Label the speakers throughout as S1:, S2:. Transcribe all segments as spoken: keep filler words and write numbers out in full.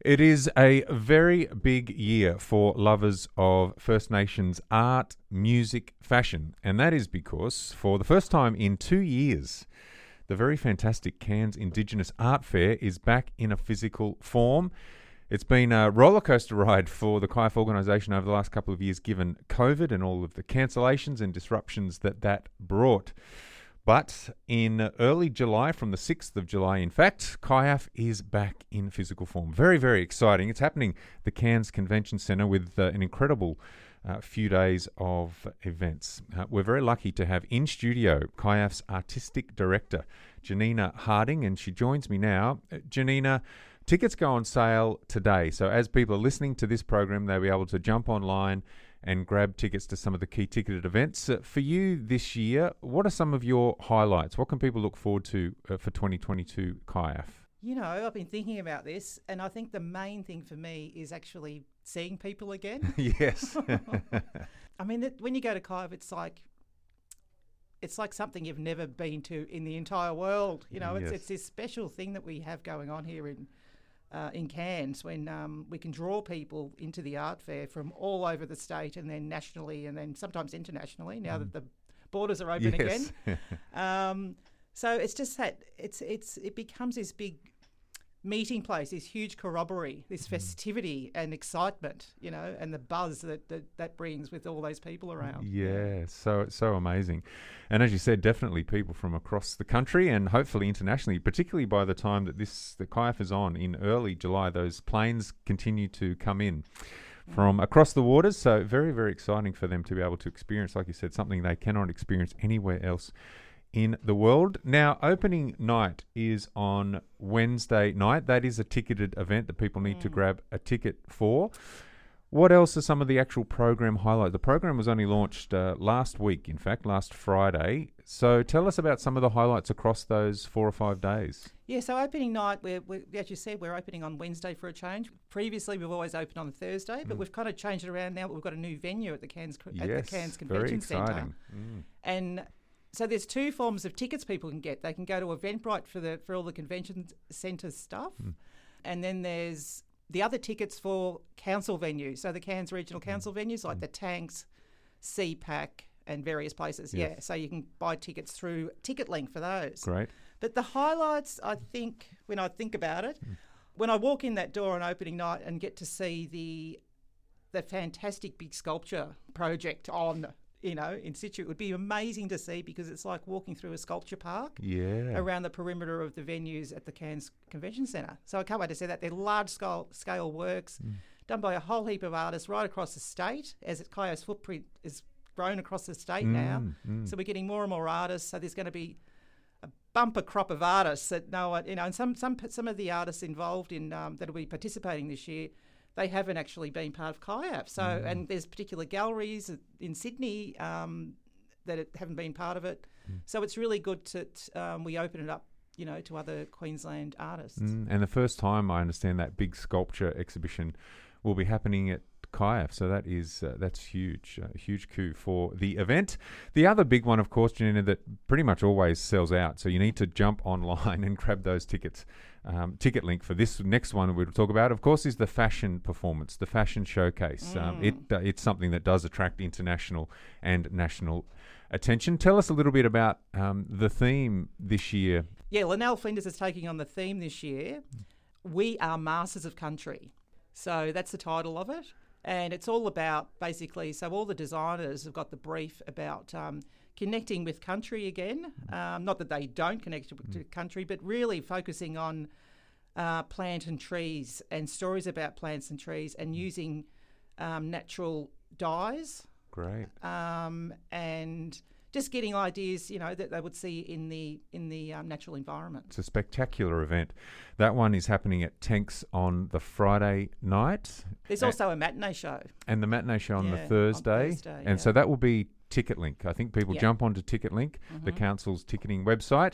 S1: It is a very big year for lovers of First Nations art, music, fashion, and that is because for the first time in two years, the very fantastic Cairns Indigenous Art Fair is back in a physical form. It's been a rollercoaster ride for the C I F organisation over the last couple of years, given COVID and all of the cancellations and disruptions that that brought. But in early July, from the sixth of July, in fact, C I F is back in physical form. Very, very exciting. It's happening at the Cairns Convention Centre with uh, an incredible uh, few days of events. Uh, we're very lucky to have in studio C I F's Artistic Director, Janina Harding, and she joins me now. Uh, Janina, tickets go on sale today. So as people are listening to this program, they'll be able to jump online and grab tickets to some of the key ticketed events. Uh, for you this year, what are some of your highlights? What can people look forward to uh, for twenty twenty-two C I F?
S2: You know, I've been thinking about this, and I think the main thing for me is actually seeing people again.
S1: Yes.
S2: I mean, it, when you go to C I F, it's like it's like something you've never been to in the entire world. You know, it's
S1: Yes.
S2: it's this special thing that we have going on here in Uh, in Cairns, when um, we can draw people into the art fair from all over the state and then nationally and then sometimes internationally now mm. that the borders are open
S1: yes.
S2: again. um, so it's just that it's it's it becomes this big meeting place, this huge corroboree, this festivity and excitement, you know, and the buzz that, that that brings with all those people around.
S1: Yeah, yeah. so so amazing. And as you said, definitely people from across the country and hopefully internationally, particularly by the time that this the C I F is on in early July, those planes continue to come in from across the waters. So very, very exciting for them to be able to experience, like you said, something they cannot experience anywhere else in the world. Now, opening night is on Wednesday night. That is a ticketed event that people need mm. to grab a ticket for. What else are some of the actual program highlights? The program was only launched uh, last week, in fact, last Friday. So tell us about some of the highlights across those four or five days.
S2: Yeah, so opening night, we're, we're, as you said, we're opening on Wednesday for a change. Previously, we've always opened on Thursday, but mm. we've kind of changed it around now. We've got a new venue at the Cairns, at
S1: yes,
S2: the Cairns Convention Centre. Mm. And so there's two forms of tickets people can get. They can go to Eventbrite for the for all the convention centre stuff, mm. and then there's the other tickets for council venues. So the Cairns Regional mm. Council venues like mm. the Tanks, C PAC, and various places. Yes. Yeah, so you can buy tickets through TicketLink for those.
S1: Great.
S2: But the highlights, I think, when I think about it, mm. when I walk in that door on opening night and get to see the the fantastic big sculpture project on, you know, in situ, it would be amazing to see because it's like walking through a sculpture park
S1: yeah.
S2: around the perimeter of the venues at the Cairns Convention Centre. So I can't wait to see that. They're large-scale scale works mm. done by a whole heap of artists right across the state, as C I F's footprint is grown across the state mm, now. Mm. So we're getting more and more artists. So there's going to be a bumper crop of artists that know it, you know, and some some some of the artists involved in um, that will be participating this year, they haven't actually been part of C I F. So, mm. and there's particular galleries in Sydney um, that haven't been part of it. Mm. So it's really good to um, we open it up, you know, to other Queensland artists.
S1: Mm. And the first time I understand that big sculpture exhibition will be happening at C I F, so that is uh, that's huge, a huge coup for the event. The other big one, of course, Janina, that pretty much always sells out, so you need to jump online and grab those tickets. Um, TicketLink for this next one we'll talk about, of course, is the fashion performance, the fashion showcase. Mm. Um, it uh, it's something that does attract international and national attention. Tell us a little bit about um, the theme this year.
S2: Yeah, Linnell Flinders is taking on the theme this year. We are masters of country. So that's the title of it. And it's all about basically, so all the designers have got the brief about um, connecting with country again. Um, not that they don't connect to, to country, but really focusing on uh, plant and trees and stories about plants and trees and using um, natural dyes.
S1: Great.
S2: Um, and just getting ideas, you know, that they would see in the in the um, natural environment. It's
S1: a spectacular event. That one is happening at Tanks on the Friday night.
S2: There's and also a matinee show.
S1: And the matinee show on
S2: yeah,
S1: the Thursday.
S2: On Thursday
S1: and
S2: yeah.
S1: so that will be TicketLink. I think people
S2: yeah.
S1: jump onto TicketLink, mm-hmm. the council's ticketing website,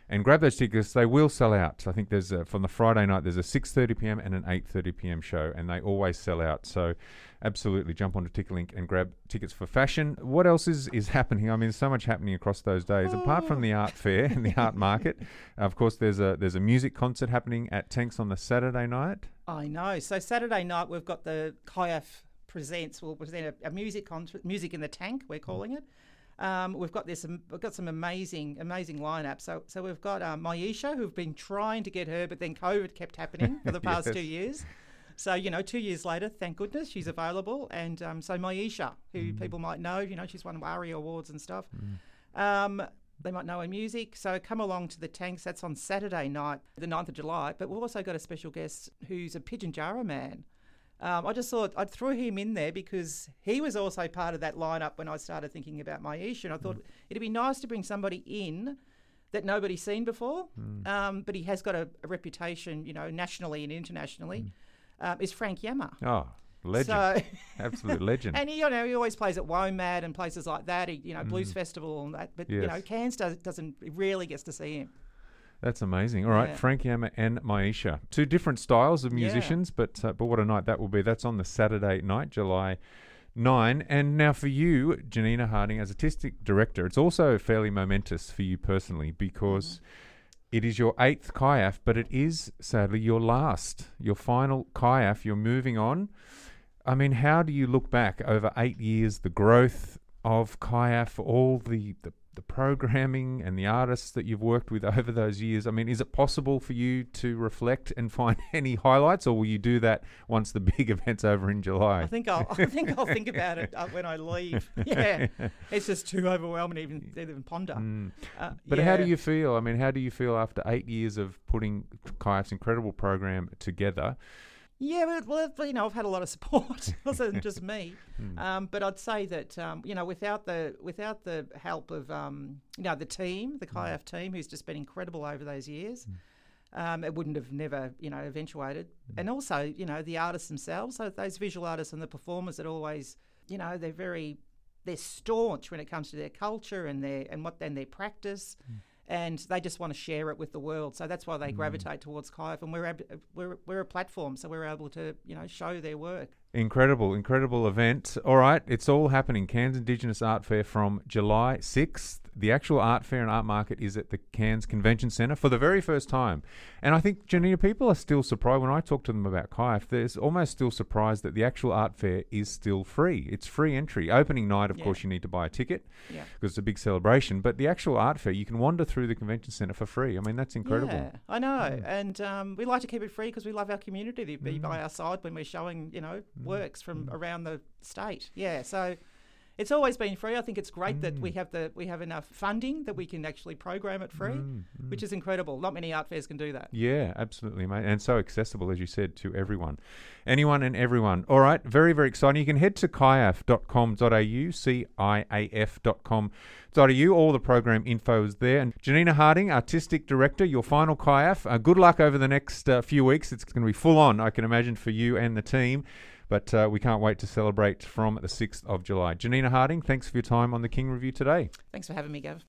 S1: And grab those tickets. They will sell out. I think there's a, from the Friday night, there's a six thirty p.m. and an eight thirty p.m. show, and they always sell out. So absolutely jump onto TickerLink and grab tickets for fashion. What else is, is happening? I mean, there's so much happening across those days. Oh. Apart from the art fair and the art market, of course, there's a there's a music concert happening at Tanks on the Saturday night.
S2: I know. So Saturday night, we've got the C I A F Presents. We'll present a, a music concert, music in the tank, we're calling it. Um, we've got this. Um, we've got some amazing, amazing lineup. So, so we've got um, Maisha, who've been trying to get her, but then COVID kept happening for the past yes. two years. So, you know, two years later, thank goodness she's available. And um, so Maisha, who mm. people might know, you know, she's won ARIA awards and stuff. Mm. Um, they might know her music. So come along to the Tanks. That's on Saturday night, the ninth of July. But we've also got a special guest who's a Pitjantjatjara man. Um, I just thought I'd throw him in there because he was also part of that lineup when I started thinking about Maisha. And I thought mm. it'd be nice to bring somebody in that nobody's seen before, mm. um, but he has got a, a reputation, you know, nationally and internationally, mm. um, is Frank Yammer.
S1: Oh, legend. So absolute legend.
S2: And, he, you know, he always plays at WOMAD and places like that, he, you know, mm. Blues Festival and that. But, yes. you know, Cairns does, doesn't, rarely gets to see him.
S1: That's amazing. All right, yeah. Frank Yammer and Maisha. Two different styles of musicians, yeah. but uh, but what a night that will be. That's on the Saturday night, July ninth. And now for you, Janina Harding, as Artistic Director, it's also fairly momentous for you personally because mm-hmm. it is your eighth C I A F, but it is, sadly, your last, your final C I A F. You're moving on. I mean, how do you look back over eight years, the growth of C I A F, all the, the the programming and the artists that you've worked with over those years? I mean, is it possible for you to reflect and find any highlights, or will you do that once the big event's over in July?
S2: I think I'll I think I'll think about it uh, when I leave. Yeah, it's just too overwhelming to even, even ponder. Mm. Uh,
S1: but
S2: yeah.
S1: how do you feel? I mean, how do you feel after eight years of putting C I A F's incredible program together?
S2: Yeah, well, you know, I've had a lot of support. It wasn't just me, mm. um, but I'd say that um, you know, without the without the help of um, you know the team, the C I A F team, who's just been incredible over those years, mm. um, it wouldn't have never you know eventuated. Mm. And also, you know, the artists themselves, so those visual artists and the performers that always, you know, they're very they're staunch when it comes to their culture and their and what and their practice. Mm. And they just want to share it with the world, so that's why they mm. gravitate towards C I A F, and we're ab- we're we're a platform, so we're able to you know show their work.
S1: Incredible, incredible event. All right, it's all happening. Cairns Indigenous Art Fair from July sixth. The actual art fair and art market is at the Cairns Convention Centre for the very first time. And I think, Janina, people are still surprised. When I talk to them about C I A F, they're almost still surprised that the actual art fair is still free. It's free entry. Opening night, of yeah. course, you need to buy a ticket
S2: yeah.
S1: because it's a big celebration. But the actual art fair, you can wander through the convention centre for free. I mean, that's incredible.
S2: Yeah, I know. Mm. And um, we like to keep it free because we love our community to be mm. by our side when we're showing, you know, mm. works from mm. around the state. Yeah, so it's always been free. I think it's great mm. that we have the we have enough funding that we can actually program it free, mm. Mm. which is incredible. Not many art fairs can do that.
S1: Yeah, absolutely, mate. And so accessible, as you said, to everyone. Anyone and everyone. All right, very, very exciting. You can head to C I A F dot com dot a u, C I A F dot com dot a u. All the program info is there. And Janina Harding, Artistic Director, your final C I A F. Uh, good luck over the next uh, few weeks. It's going to be full on, I can imagine, for you and the team. But uh, we can't wait to celebrate from the sixth of July. Janina Harding, thanks for your time on the King Review today.
S2: Thanks for having me, Gav.